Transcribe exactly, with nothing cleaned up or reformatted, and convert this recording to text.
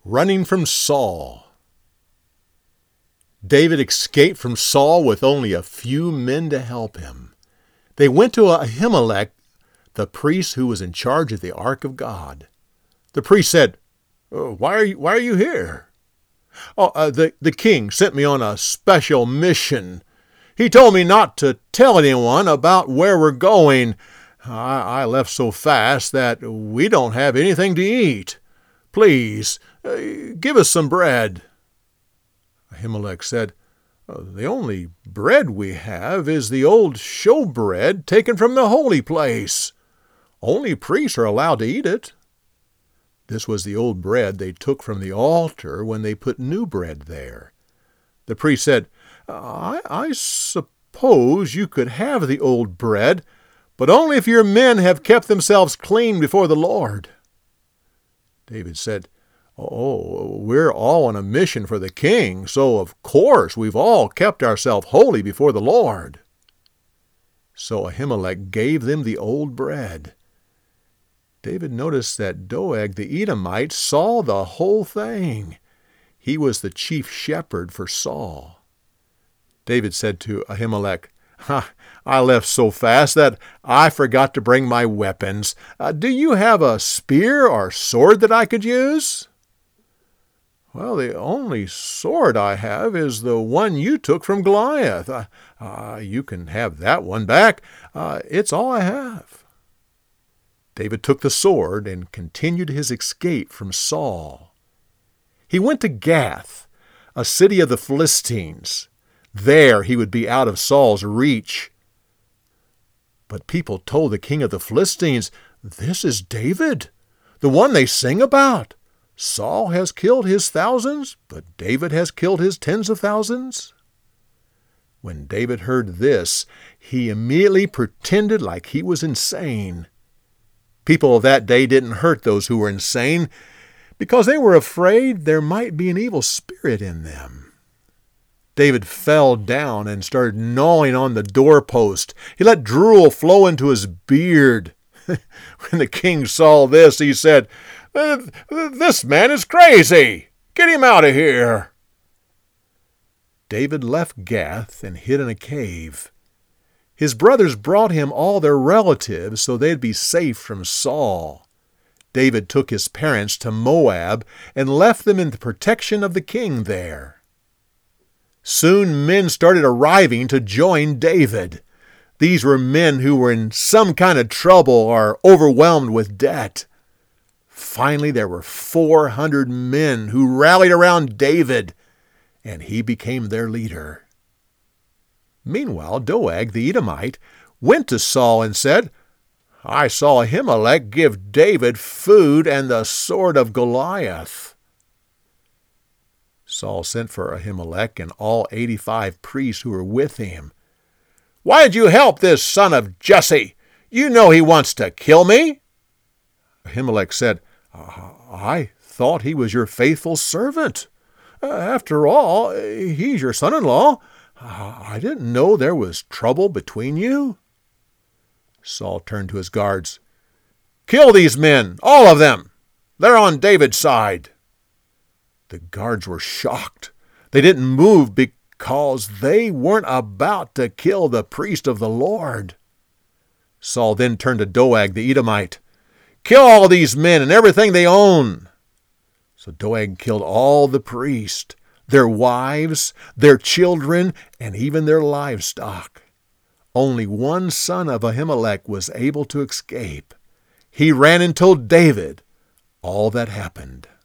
Running from Saul. David escaped from Saul with only a few men to help him. They went to Ahimelech, the priest who was in charge of the ark of God. The priest said, oh, why are you, why are you here? Oh, uh, the, the king sent me on a special mission. He told me not to tell anyone about where we're going. I, I left so fast that we don't have anything to eat. Please, uh, give us some bread. Ahimelech said, uh, the only bread we have is the old showbread taken from the holy place. Only priests are allowed to eat it. This was the old bread they took from the altar when they put new bread there. The priest said, I, I suppose you could have the old bread, but only if your men have kept themselves clean before the Lord. David said, oh, we're all on a mission for the king, so of course we've all kept ourselves holy before the Lord. So Ahimelech gave them the old bread. David noticed that Doeg the Edomite saw the whole thing. He was the chief shepherd for Saul. David said to Ahimelech, Ha, I left so fast that I forgot to bring my weapons. Uh, do you have a spear or sword that I could use? Well, the only sword I have is the one you took from Goliath. Uh, uh, you can have that one back. Uh, it's all I have. David took the sword and continued his escape from Saul. He went to Gath, a city of the Philistines. There he would be out of Saul's reach. But people told the king of the Philistines, this is David, the one they sing about. Saul has killed his thousands, but David has killed his tens of thousands. When David heard this, he immediately pretended like he was insane. People of that day didn't hurt those who were insane because they were afraid there might be an evil spirit in them. David fell down and started gnawing on the doorpost. He let drool flow into his beard. When the king saw this, he said, this man is crazy. Get him out of here. David left Gath and hid in a cave. His brothers brought him all their relatives so they'd be safe from Saul. David took his parents to Moab and left them in the protection of the king there. Soon men started arriving to join David. These were men who were in some kind of trouble or overwhelmed with debt. Finally, there were four hundred men who rallied around David, and he became their leader. Meanwhile, Doeg the Edomite went to Saul and said, I saw Ahimelech give David food and the sword of Goliath. Saul sent for Ahimelech and all eighty-five priests who were with him. Why did you help this son of Jesse? You know he wants to kill me. Ahimelech said, I thought he was your faithful servant. After all, he's your son-in-law. I didn't know there was trouble between you. Saul turned to his guards. Kill these men, all of them. They're on David's side. The guards were shocked. They didn't move because they weren't about to kill the priest of the Lord. Saul then turned to Doeg the Edomite. Kill all these men and everything they own. So Doeg killed all the priests, their wives, their children, and even their livestock. Only one son of Ahimelech was able to escape. He ran and told David all that happened.